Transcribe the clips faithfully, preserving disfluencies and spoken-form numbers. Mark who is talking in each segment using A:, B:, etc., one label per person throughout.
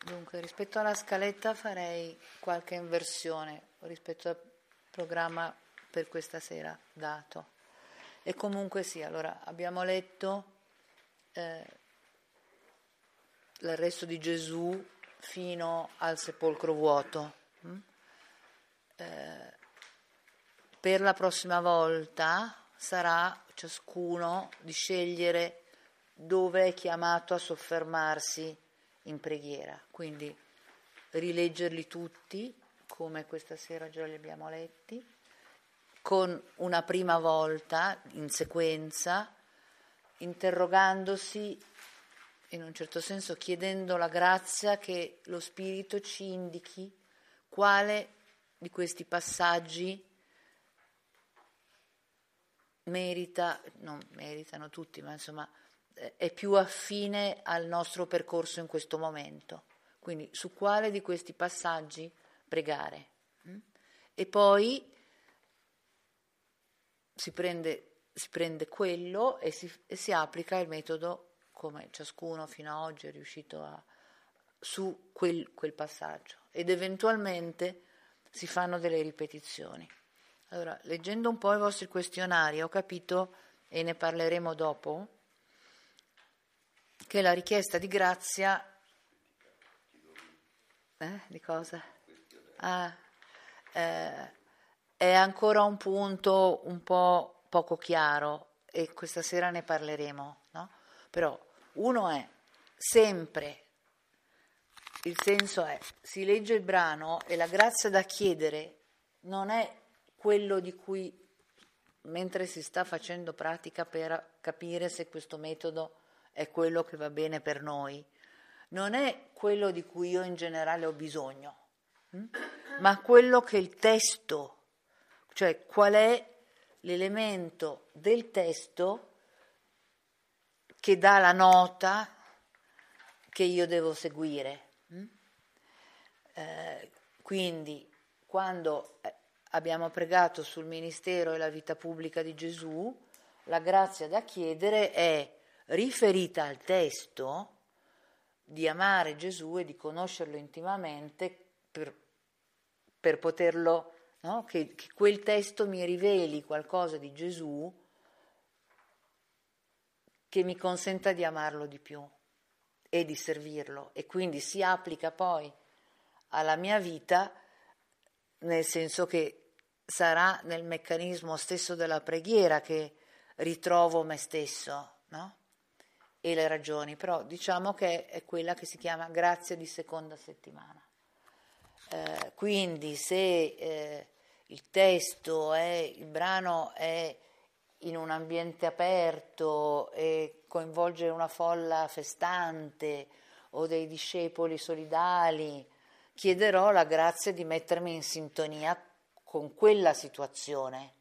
A: Dunque, rispetto alla scaletta farei qualche inversione rispetto al programma per questa sera dato. E comunque sì, allora abbiamo letto eh, l'arresto di Gesù fino al sepolcro vuoto. Mm? Eh, per la prossima volta sarà ciascuno di scegliere dove è chiamato a soffermarsi in preghiera, quindi rileggerli tutti come questa sera già li abbiamo letti, con una prima volta in sequenza, interrogandosi, in un certo senso chiedendo la grazia che lo Spirito ci indichi quale di questi passaggi merita, non meritano tutti, ma insomma è più affine al nostro percorso in questo momento. Quindi su quale di questi passaggi pregare. E poi si prende, si prende quello e si, e si applica il metodo come ciascuno fino ad oggi è riuscito a, su quel, quel passaggio. Ed eventualmente si fanno delle ripetizioni. Allora, leggendo un po' i vostri questionari, ho capito, e ne parleremo dopo, che la richiesta di grazia eh, di cosa? Ah, eh, è ancora un punto un po' poco chiaro e questa sera ne parleremo, no? Però uno è sempre, il senso è, si legge il brano e la grazia da chiedere non è quello di cui, mentre si sta facendo pratica per capire se questo metodo è quello che va bene per noi, non è quello di cui io in generale ho bisogno, hm? ma quello che il testo, cioè qual è l'elemento del testo che dà la nota che io devo seguire. Hm? Eh, quindi quando abbiamo pregato sul ministero e la vita pubblica di Gesù, la grazia da chiedere è riferita al testo di amare Gesù e di conoscerlo intimamente per, per poterlo, no? che, che quel testo mi riveli qualcosa di Gesù che mi consenta di amarlo di più e di servirlo, e quindi si applica poi alla mia vita, nel senso che sarà nel meccanismo stesso della preghiera che ritrovo me stesso, no? E le ragioni, però diciamo che è quella che si chiama grazia di seconda settimana. Eh, quindi se eh, il testo è, il brano è in un ambiente aperto e coinvolge una folla festante o dei discepoli solidali, chiederò la grazia di mettermi in sintonia con quella situazione.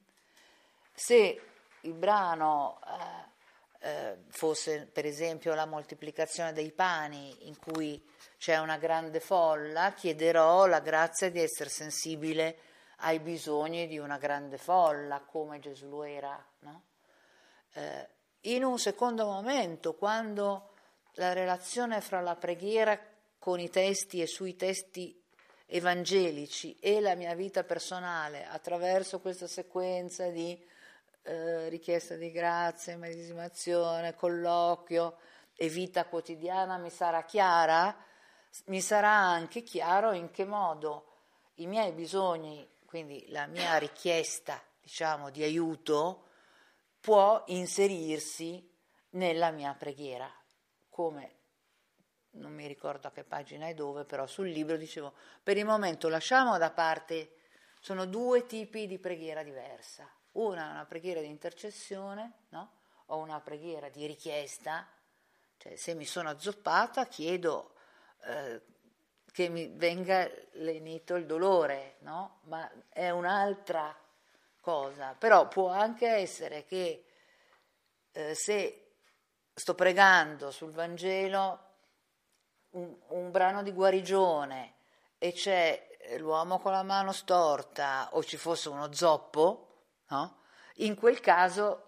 A: Se il brano eh, eh, fosse per esempio la moltiplicazione dei pani in cui c'è una grande folla, chiederò la grazia di essere sensibile ai bisogni di una grande folla, come Gesù lo era, no? Eh, in un secondo momento, quando la relazione fra la preghiera con i testi e sui testi evangelici e la mia vita personale, attraverso questa sequenza di eh, richiesta di grazia, medesimazione, colloquio e vita quotidiana mi sarà chiara, mi sarà anche chiaro in che modo i miei bisogni, quindi la mia richiesta, diciamo, di aiuto, può inserirsi nella mia preghiera, come, non mi ricordo a che pagina e dove, però sul libro dicevo, per il momento lasciamo da parte, sono due tipi di preghiera diversa, una è una preghiera di intercessione, no? O una preghiera di richiesta, cioè se mi sono azzoppata chiedo eh, che mi venga lenito il dolore, no? Ma è un'altra cosa, però può anche essere che eh, se sto pregando sul Vangelo un, un brano di guarigione e c'è l'uomo con la mano storta o ci fosse uno zoppo, no? In quel caso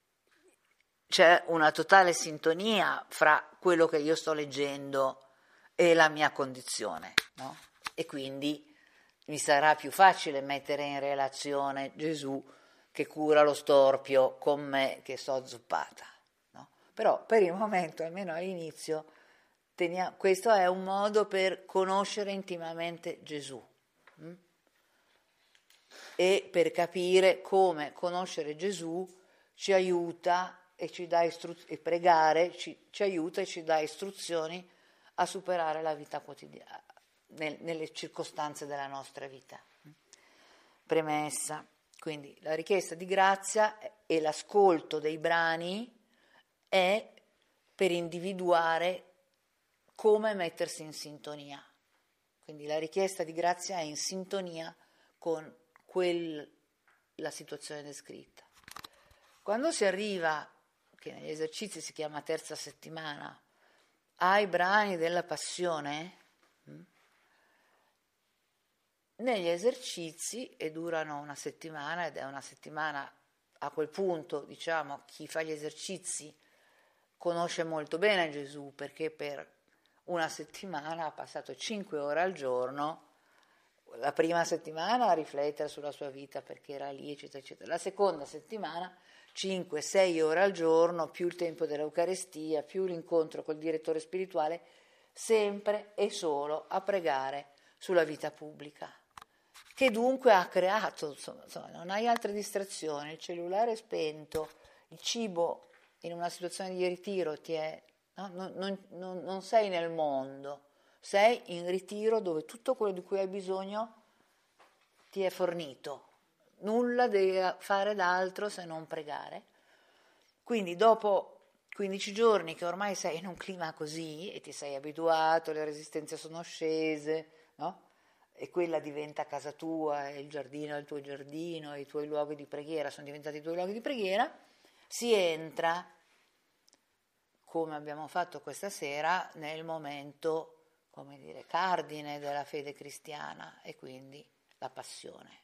A: c'è una totale sintonia fra quello che io sto leggendo è la mia condizione, no? E quindi mi sarà più facile mettere in relazione Gesù che cura lo storpio con me che so zuppata, no? Però per il momento, almeno all'inizio, teniamo, questo è un modo per conoscere intimamente Gesù hm? e per capire come conoscere Gesù ci aiuta e ci dà istruzioni, e pregare ci, ci aiuta e ci dà istruzioni a superare la vita quotidiana, nel, nelle circostanze della nostra vita. Premessa. Quindi la richiesta di grazia e l'ascolto dei brani è per individuare come mettersi in sintonia. Quindi la richiesta di grazia è in sintonia con quel, la situazione descritta. Quando si arriva, che negli esercizi si chiama terza settimana, ai brani della passione, negli esercizi, e durano una settimana, ed è una settimana, a quel punto, diciamo, chi fa gli esercizi conosce molto bene Gesù, perché per una settimana ha passato cinque ore al giorno, la prima settimana a riflettere sulla sua vita perché era lì, eccetera, eccetera. La seconda settimana cinque sei ore al giorno, più il tempo dell'Eucaristia, più l'incontro col direttore spirituale, sempre e solo a pregare sulla vita pubblica, che dunque ha creato, insomma, insomma, non hai altre distrazioni, il cellulare è spento, il cibo in una situazione di ritiro ti è, no? non, non, non, non sei nel mondo, sei in ritiro dove tutto quello di cui hai bisogno ti è fornito, nulla devi fare d'altro se non pregare. Quindi dopo quindici giorni che ormai sei in un clima così e ti sei abituato, le resistenze sono scese, no? E quella diventa casa tua, e il giardino è il tuo giardino, e i tuoi luoghi di preghiera sono diventati i tuoi luoghi di preghiera, si entra, come abbiamo fatto questa sera, nel momento, come dire, cardine della fede cristiana, e quindi la passione.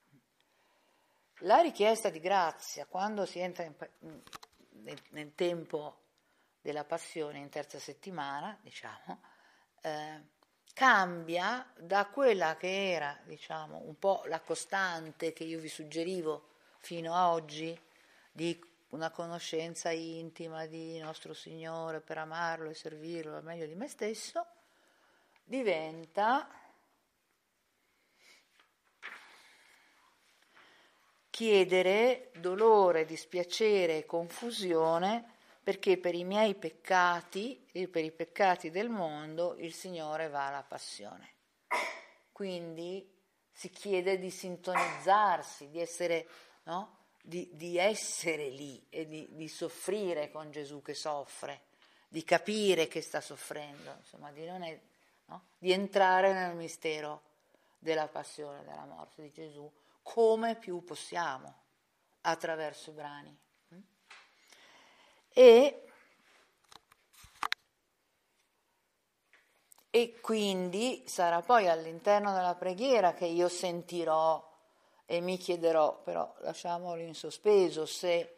A: La richiesta di grazia, quando si entra in, nel, nel tempo della passione, in terza settimana, diciamo, eh, cambia da quella che era, diciamo, un po' la costante che io vi suggerivo fino a oggi, di una conoscenza intima di nostro Signore per amarlo e servirlo al meglio di me stesso, diventa chiedere dolore, dispiacere e confusione perché per i miei peccati e per i peccati del mondo il Signore va alla passione. Quindi si chiede di sintonizzarsi, di essere, no? di, di essere lì e di, di soffrire con Gesù che soffre, di capire che sta soffrendo, insomma, di, non è, no? di entrare nel mistero della passione, della morte di Gesù, come più possiamo, attraverso i brani. E, e quindi sarà poi all'interno della preghiera che io sentirò e mi chiederò, però lasciamolo in sospeso, se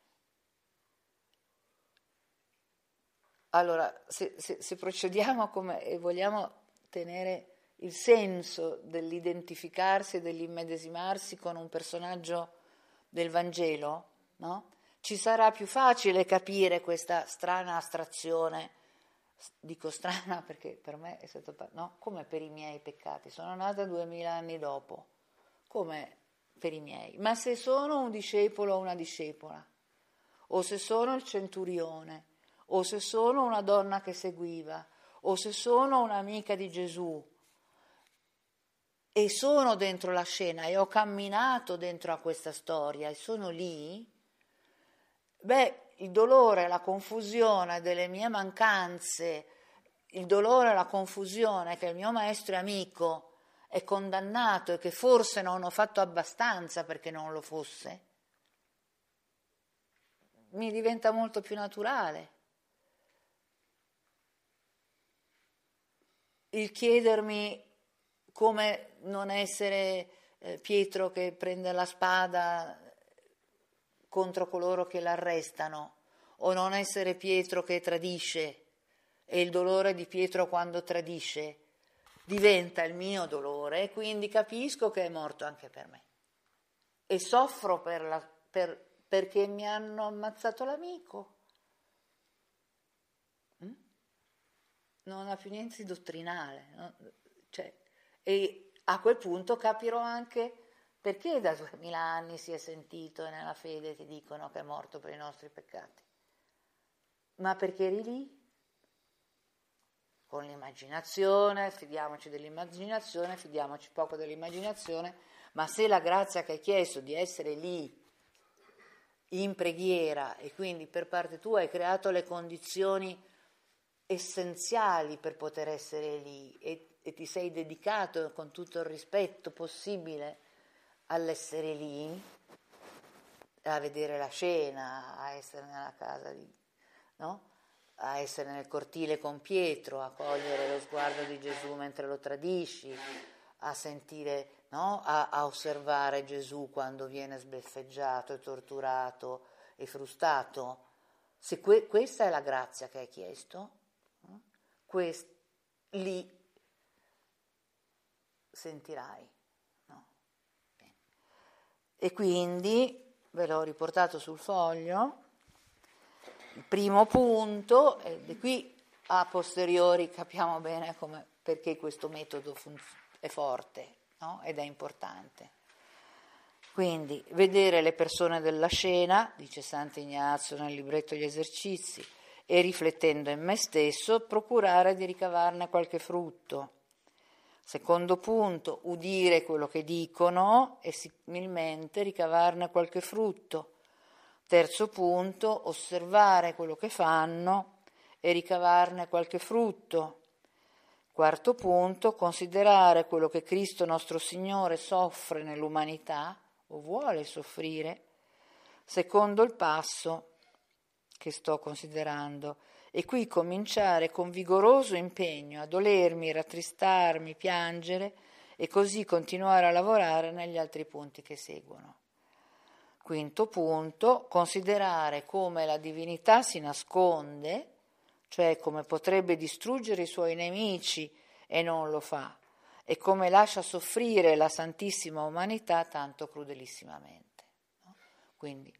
A: allora se, se, se procediamo come e vogliamo tenere il senso dell'identificarsi e dell'immedesimarsi con un personaggio del Vangelo, no? Ci sarà più facile capire questa strana astrazione, dico strana perché per me è stato, no? Come per i miei peccati, sono nata duemila anni dopo, come per i miei, ma se sono un discepolo o una discepola, o se sono il centurione, o se sono una donna che seguiva, o se sono un'amica di Gesù, e sono dentro la scena e ho camminato dentro a questa storia e sono lì, beh, il dolore, la confusione delle mie mancanze, il dolore e la confusione che il mio maestro e amico è condannato e che forse non ho fatto abbastanza perché non lo fosse, mi diventa molto più naturale. Il chiedermi come non essere eh, Pietro che prende la spada contro coloro che l'arrestano, o non essere Pietro che tradisce e il dolore di Pietro quando tradisce diventa il mio dolore, e quindi capisco che è morto anche per me e soffro per la, per, perché mi hanno ammazzato l'amico. Mm? Non ha più niente di dottrinale, no? Cioè, e a quel punto capirò anche perché da duemila anni si è sentito e nella fede ti dicono che è morto per i nostri peccati. Ma perché eri lì? Con l'immaginazione, fidiamoci dell'immaginazione, fidiamoci poco dell'immaginazione, ma se la grazia che hai chiesto di essere lì in preghiera e quindi per parte tua hai creato le condizioni essenziali per poter essere lì e, e ti sei dedicato con tutto il rispetto possibile all'essere lì, a vedere la scena, a essere nella casa di, no? A essere nel cortile con Pietro, a cogliere lo sguardo di Gesù mentre lo tradisci, a sentire, no? a, a osservare Gesù quando viene sbeffeggiato e torturato e frustato. Se que- questa è la grazia che hai chiesto, no? Quest- lì sentirai. No? Bene. E quindi ve l'ho riportato sul foglio. Il primo punto, e di qui a posteriori capiamo bene come, perché questo metodo funz- è forte, no? Ed è importante. Quindi vedere le persone della scena, dice Sant'Ignazio nel libretto Gli esercizi, e riflettendo in me stesso, procurare di ricavarne qualche frutto. Secondo punto, udire quello che dicono e similmente ricavarne qualche frutto. Terzo punto, osservare quello che fanno e ricavarne qualche frutto. Quarto punto, considerare quello che Cristo nostro Signore soffre nell'umanità o vuole soffrire. Secondo il passo che sto considerando, e qui cominciare con vigoroso impegno a dolermi, rattristarmi, piangere e così continuare a lavorare negli altri punti che seguono. Quinto punto, considerare come la divinità si nasconde, cioè come potrebbe distruggere i suoi nemici e non lo fa, e come lascia soffrire la santissima umanità tanto crudelissimamente. No? Quindi,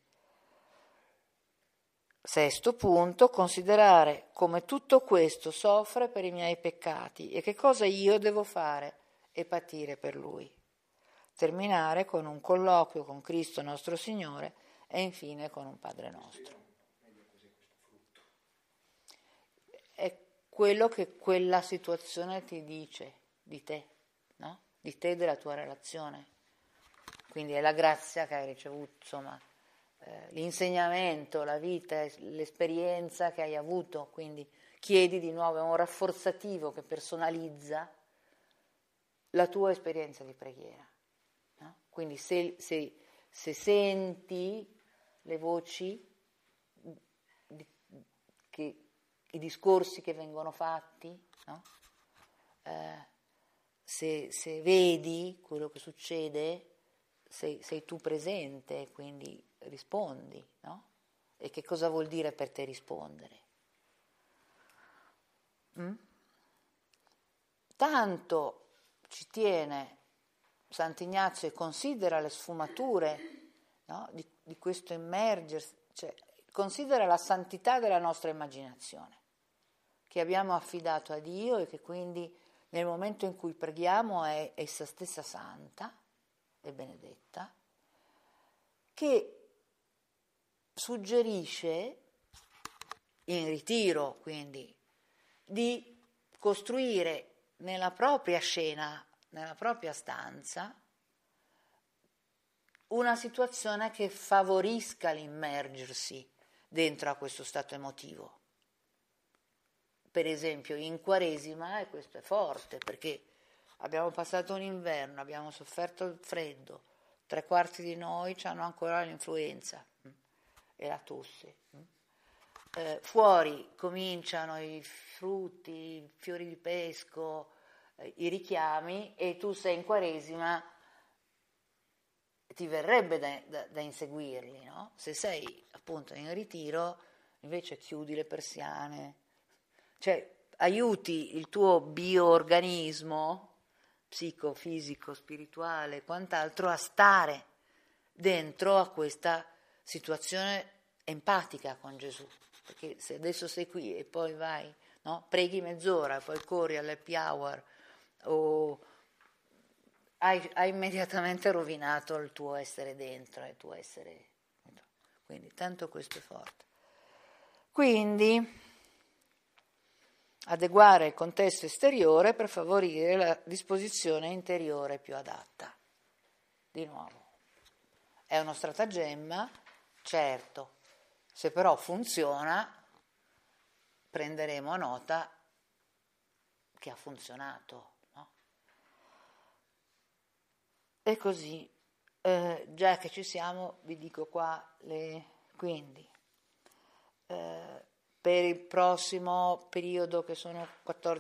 A: sesto punto, considerare come tutto questo soffre per i miei peccati e che cosa io devo fare e patire per lui. Terminare con un colloquio con Cristo nostro Signore e infine con un Padre nostro. È quello che quella situazione ti dice di te, no? Di te e della tua relazione. Quindi è la grazia che hai ricevuto, insomma, eh, l'insegnamento, la vita, l'esperienza che hai avuto, quindi chiedi di nuovo, è un rafforzativo che personalizza la tua esperienza di preghiera. No? Quindi se, se, se senti le voci, di, che, i discorsi che vengono fatti, no? eh, se, se vedi quello che succede, sei, sei tu presente, quindi rispondi, no? E che cosa vuol dire per te rispondere? Mm? Tanto ci tiene Sant'Ignazio e considera le sfumature, no? di, di questo immergersi, cioè considera la santità della nostra immaginazione, che abbiamo affidato a Dio e che quindi nel momento in cui preghiamo è essa stessa santa e benedetta, che suggerisce in ritiro quindi di costruire nella propria scena, nella propria stanza, una situazione che favorisca l'immergersi dentro a questo stato emotivo. Per esempio in Quaresima, e questo è forte, perché abbiamo passato un inverno, abbiamo sofferto il freddo, tre quarti di noi hanno ancora l'influenza e la tosse. Eh, fuori cominciano i frutti, i fiori di pesco, eh, i richiami, e tu sei in Quaresima, ti verrebbe da, da, da inseguirli, no? Se sei appunto in ritiro, invece chiudi le persiane, cioè aiuti il tuo bioorganismo, psicofisico, spirituale, quant'altro, a stare dentro a questa situazione empatica con Gesù. Perché se adesso sei qui e poi vai, no? Preghi mezz'ora, poi corri all'happy hour, o hai, hai immediatamente rovinato il tuo essere dentro, il tuo essere. Quindi tanto questo è forte. Quindi adeguare il contesto esteriore per favorire la disposizione interiore più adatta. Di nuovo, è uno stratagemma, certo, se però funziona prenderemo nota che ha funzionato, no? E così, eh, già che ci siamo, vi dico qua le quindi. Eh, per il prossimo periodo, che sono quattordici